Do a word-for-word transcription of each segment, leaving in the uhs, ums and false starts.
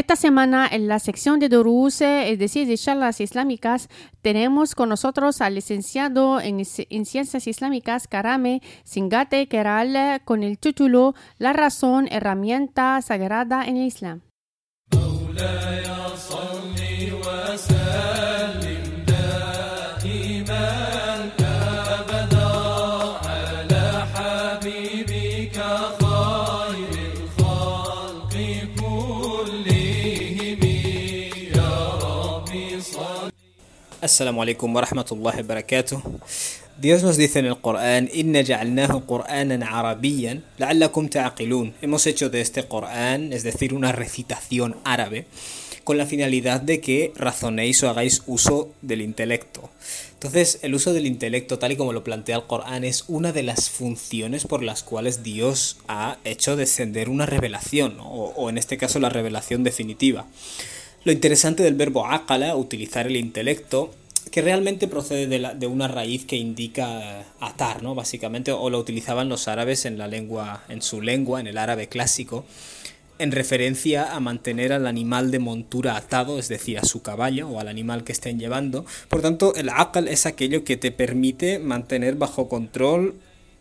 Esta semana en la sección de Durus, es decir, de charlas islámicas, tenemos con nosotros al licenciado en, en Ciencias Islámicas Karame Singate Keral con el título La razón, herramienta sagrada en el Islam. Assalamu alaikum wa rahmatullahi wa barakatuh. Dios nos dice en el Corán: Inna ja'alnahu Qur'anan arabiyyan la'allakum ta'qilun. Hemos hecho de este Corán, es decir, una recitación árabe, con la finalidad de que razonéis o hagáis uso del intelecto. Entonces, el uso del intelecto, tal y como lo plantea el Corán, es una de las funciones por las cuales Dios ha hecho descender una revelación, ¿no? o, o en este caso la revelación definitiva. Lo interesante del verbo aqala, utilizar el intelecto, que realmente procede de, la, de una raíz que indica atar, ¿no? Básicamente, o lo utilizaban los árabes en la lengua, en su lengua, en el árabe clásico, en referencia a mantener al animal de montura atado, es decir, a su caballo o al animal que estén llevando. Por tanto, el aqal es aquello que te permite mantener bajo control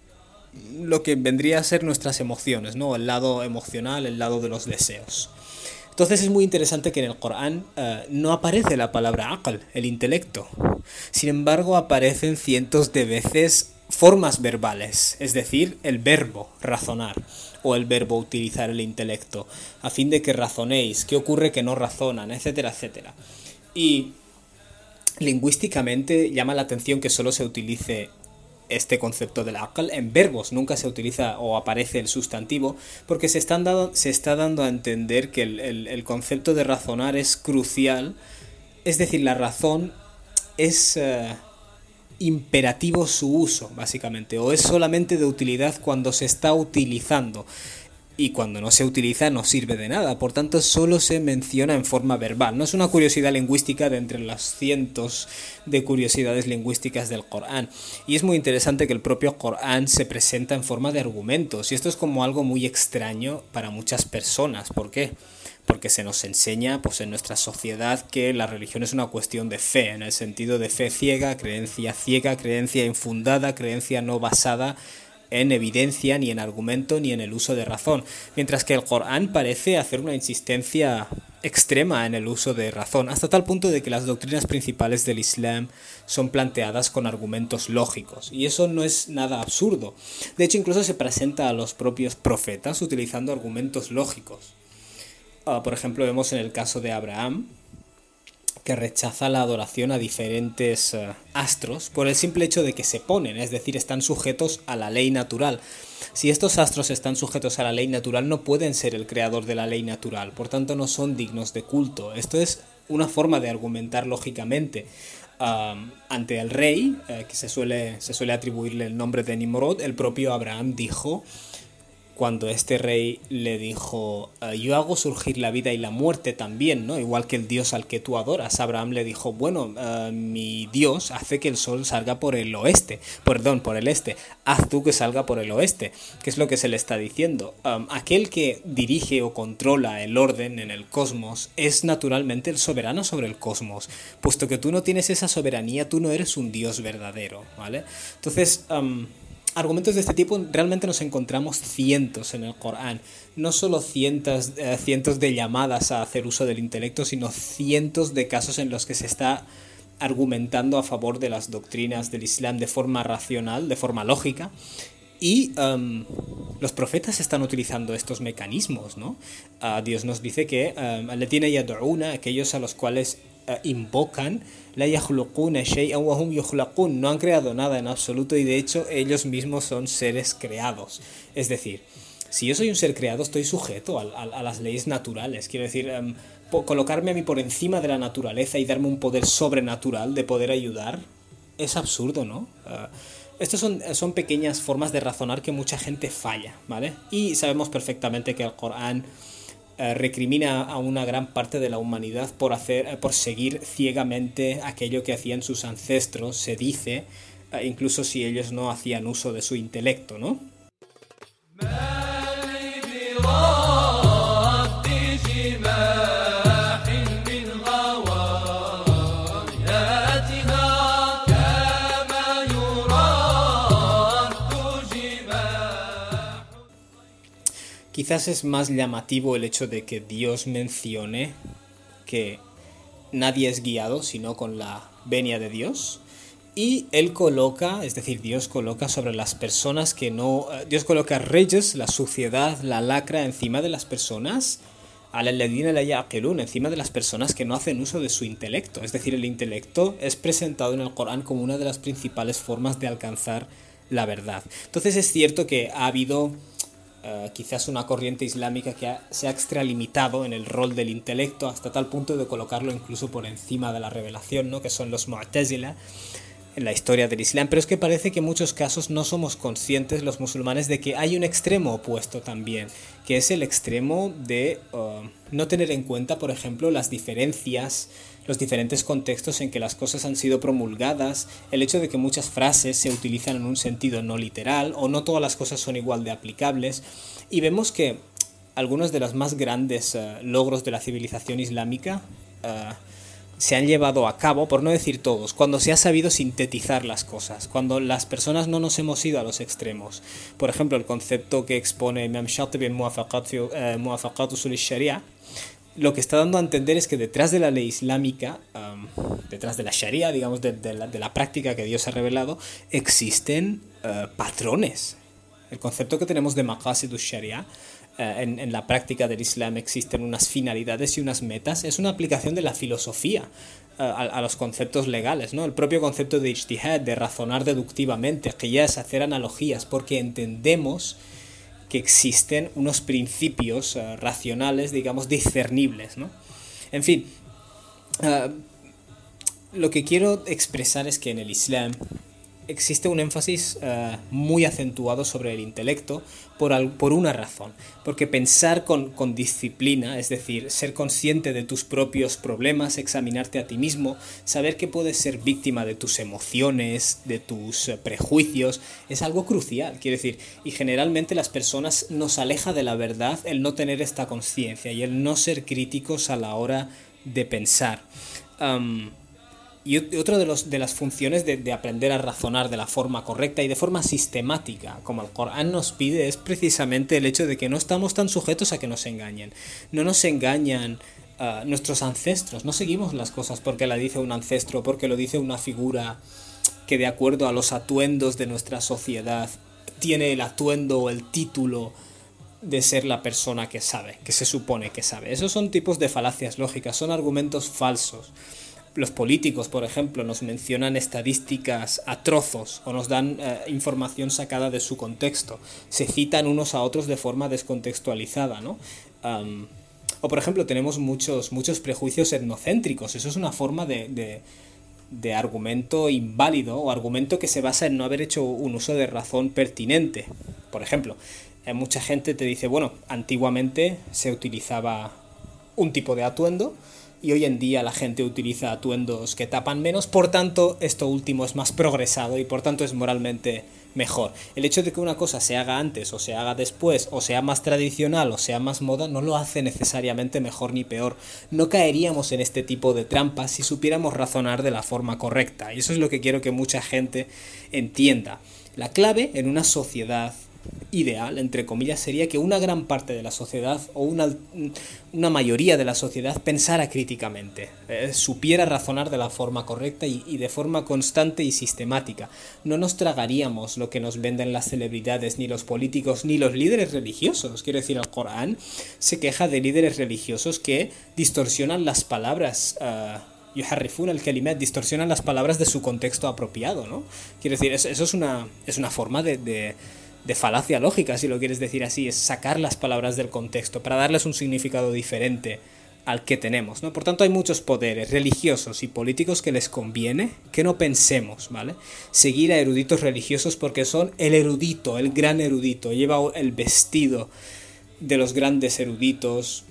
lo que vendría a ser nuestras emociones, ¿no? El lado emocional, el lado de los deseos. Entonces es muy interesante que en el Corán uh, no aparece la palabra aql, el intelecto. Sin embargo, aparecen cientos de veces formas verbales, es decir, el verbo razonar o el verbo utilizar el intelecto, a fin de que razonéis, qué ocurre que no razonan, etcétera, etcétera. Y lingüísticamente llama la atención que solo se utilice este concepto del aql en verbos, nunca se utiliza o aparece el sustantivo, porque se, están dado, se está dando a entender que el, el, el concepto de razonar es crucial, es decir, la razón es uh, imperativo su uso, básicamente, o es solamente de utilidad cuando se está utilizando, y cuando no se utiliza no sirve de nada, por tanto solo se menciona en forma verbal. No es una curiosidad lingüística de entre las cientos de curiosidades lingüísticas del Corán. Y es muy interesante que el propio Corán se presenta en forma de argumentos, y esto es como algo muy extraño para muchas personas. ¿Por qué? Porque se nos enseña pues, en nuestra sociedad que la religión es una cuestión de fe, en el sentido de fe ciega, creencia ciega, creencia infundada, creencia no basada en evidencia, ni en argumento, ni en el uso de razón, mientras que el Corán parece hacer una insistencia extrema en el uso de razón, hasta tal punto de que las doctrinas principales del Islam son planteadas con argumentos lógicos, y eso no es nada absurdo. De hecho, incluso se presenta a los propios profetas utilizando argumentos lógicos. Uh, por ejemplo, vemos en el caso de Abraham, que rechaza la adoración a diferentes uh, astros por el simple hecho de que se ponen, es decir, están sujetos a la ley natural. Si estos astros están sujetos a la ley natural, no pueden ser el creador de la ley natural, por tanto no son dignos de culto. Esto es una forma de argumentar lógicamente. Uh, ante el rey, uh, que se suele, se suele atribuirle el nombre de Nimrod, el propio Abraham dijo, cuando este rey le dijo, yo hago surgir la vida y la muerte también, ¿no? Igual que el Dios al que tú adoras. Abraham le dijo, bueno, uh, mi Dios hace que el sol salga por el oeste, perdón, por el este, haz tú que salga por el oeste, que es lo que se le está diciendo. Um, aquel que dirige o controla el orden en el cosmos es naturalmente el soberano sobre el cosmos, puesto que tú no tienes esa soberanía, tú no eres un Dios verdadero, ¿vale? Entonces, um, argumentos de este tipo realmente nos encontramos cientos en el Corán, no solo cientos, eh, cientos de llamadas a hacer uso del intelecto, sino cientos de casos en los que se está argumentando a favor de las doctrinas del Islam de forma racional, de forma lógica, y um, los profetas están utilizando estos mecanismos, ¿no? Uh, Dios nos dice que alladhina yad'una, aquellos a los cuales uh, invocan, la yakhluquna shay'an wa hum yukhlaqun, no han creado nada en absoluto, y de hecho ellos mismos son seres creados. Es decir, si yo soy un ser creado, estoy sujeto a, a, a las leyes naturales. Quiero decir, um, po- colocarme a mí por encima de la naturaleza y darme un poder sobrenatural de poder ayudar es absurdo, ¿no? Uh, Estas son, son pequeñas formas de razonar que mucha gente falla, ¿vale? Y sabemos perfectamente que el Corán eh, recrimina a una gran parte de la humanidad por, hacer, eh, por seguir ciegamente aquello que hacían sus ancestros, se dice, eh, incluso si ellos no hacían uso de su intelecto, ¿no? quizás es más llamativo el hecho de que Dios mencione que nadie es guiado sino con la venia de Dios. Y él coloca, es decir, Dios coloca sobre las personas que no... Dios coloca reyes, la suciedad, la lacra encima de las personas, al-ladina la ya'qilun, encima de las personas que no hacen uso de su intelecto. Es decir, el intelecto es presentado en el Corán como una de las principales formas de alcanzar la verdad. Entonces es cierto que ha habido uh, quizás una corriente islámica que ha, se ha extralimitado en el rol del intelecto hasta tal punto de colocarlo incluso por encima de la revelación, ¿no? Que son los Mu'tazila en la historia del Islam, pero es que parece que en muchos casos no somos conscientes los musulmanes de que hay un extremo opuesto también, que es el extremo de uh, no tener en cuenta, por ejemplo, las diferencias, los diferentes contextos en que las cosas han sido promulgadas, el hecho de que muchas frases se utilizan en un sentido no literal o no todas las cosas son igual de aplicables, y vemos que algunos de los más grandes uh, logros de la civilización islámica uh, se han llevado a cabo, por no decir todos, cuando se ha sabido sintetizar las cosas, cuando las personas no nos hemos ido a los extremos. Por ejemplo, el concepto que expone Imam Shatibi en Muwafaqat Usul al-Sharia, lo que está dando a entender es que detrás de la ley islámica, um, detrás de la Sharia, digamos, de, de, la, de la práctica que Dios ha revelado, existen uh, patrones. El concepto que tenemos de Maqasid al-Sharia, En, en la práctica del Islam existen unas finalidades y unas metas, es una aplicación de la filosofía uh, a, a los conceptos legales, ¿no? El propio concepto de ijtihad, de razonar deductivamente, qiyas, hacer analogías, porque entendemos que existen unos principios uh, racionales, digamos, discernibles, ¿no? En fin, uh, lo que quiero expresar es que en el Islam existe un énfasis uh, muy acentuado sobre el intelecto por, al, por una razón, porque pensar con, con disciplina, es decir, ser consciente de tus propios problemas, examinarte a ti mismo, saber que puedes ser víctima de tus emociones, de tus uh, prejuicios, es algo crucial, quiero decir, y generalmente las personas nos aleja de la verdad el no tener esta conciencia y el no ser críticos a la hora de pensar. Um, Y otra de, los, de las funciones de, de aprender a razonar de la forma correcta y de forma sistemática, como el Corán nos pide, es precisamente el hecho de que no estamos tan sujetos a que nos engañen. No nos engañan uh, nuestros ancestros, no seguimos las cosas porque la dice un ancestro, porque lo dice una figura que de acuerdo a los atuendos de nuestra sociedad tiene el atuendo o el título de ser la persona que sabe, que se supone que sabe. Esos son tipos de falacias lógicas, son argumentos falsos. Los políticos, por ejemplo, nos mencionan estadísticas a trozos o nos dan eh, información sacada de su contexto. Se citan unos a otros de forma descontextualizada, ¿no? Um, o, por ejemplo, tenemos muchos, muchos prejuicios etnocéntricos. Eso es una forma de, de, de argumento inválido o argumento que se basa en no haber hecho un uso de razón pertinente. Por ejemplo, eh, mucha gente te dice, bueno, antiguamente se utilizaba un tipo de atuendo, y hoy en día la gente utiliza atuendos que tapan menos, por tanto esto último es más progresado y por tanto es moralmente mejor. El hecho de que una cosa se haga antes o se haga después, o sea más tradicional o sea más moda, no lo hace necesariamente mejor ni peor. No caeríamos en este tipo de trampas si supiéramos razonar de la forma correcta, y eso es lo que quiero que mucha gente entienda. La clave en una sociedad ideal, entre comillas, sería que una gran parte de la sociedad o una, una mayoría de la sociedad pensara críticamente, eh, supiera razonar de la forma correcta y, y de forma constante y sistemática. No nos tragaríamos lo que nos venden las celebridades, ni los políticos, ni los líderes religiosos. Quiero decir, el Corán se queja de líderes religiosos que distorsionan las palabras, uh, yuharrifuna al-kalimat, distorsionan las palabras de su contexto apropiado, ¿no? Quiero decir, eso, eso es una, es una forma de... de de falacia lógica, si lo quieres decir así, es sacar las palabras del contexto para darles un significado diferente al que tenemos, ¿no? Por tanto, hay muchos poderes religiosos y políticos que les conviene que no pensemos, ¿vale? Seguir a eruditos religiosos porque son el erudito, el gran erudito, lleva el vestido de los grandes eruditos.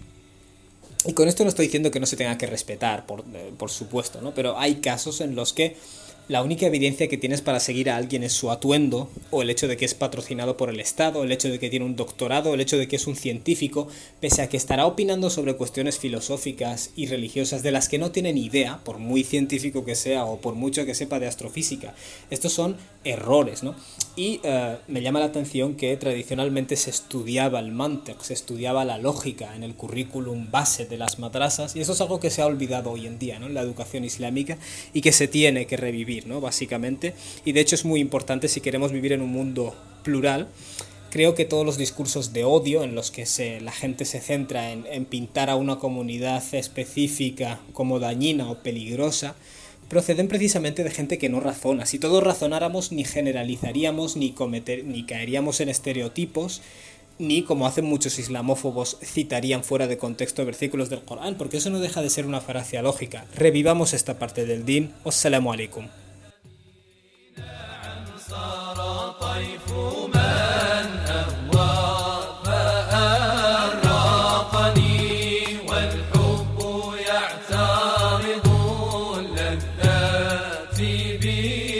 Y con esto no estoy diciendo que no se tenga que respetar, por, eh, por supuesto, ¿no? Pero hay casos en los que la única evidencia que tienes para seguir a alguien es su atuendo, o el hecho de que es patrocinado por el Estado, el hecho de que tiene un doctorado, el hecho de que es un científico, pese a que estará opinando sobre cuestiones filosóficas y religiosas de las que no tiene ni idea, por muy científico que sea o por mucho que sepa de astrofísica. Estos son errores, ¿no? Y uh, me llama la atención que tradicionalmente se estudiaba el mantiq, se estudiaba la lógica en el currículum base de las madrasas, y eso es algo que se ha olvidado hoy en día, ¿no?, en la educación islámica, y que se tiene que revivir, ¿no?, básicamente. Y de hecho es muy importante si queremos vivir en un mundo plural. Creo que todos los discursos de odio en los que se, la gente se centra en, en pintar a una comunidad específica como dañina o peligrosa, proceden precisamente de gente que no razona. Si todos razonáramos, ni generalizaríamos, ni, cometer, ni caeríamos en estereotipos, ni, como hacen muchos islamófobos, citarían fuera de contexto versículos del Corán, porque eso no deja de ser una falacia lógica. Revivamos esta parte del din. Wassalamu alaikum. في بي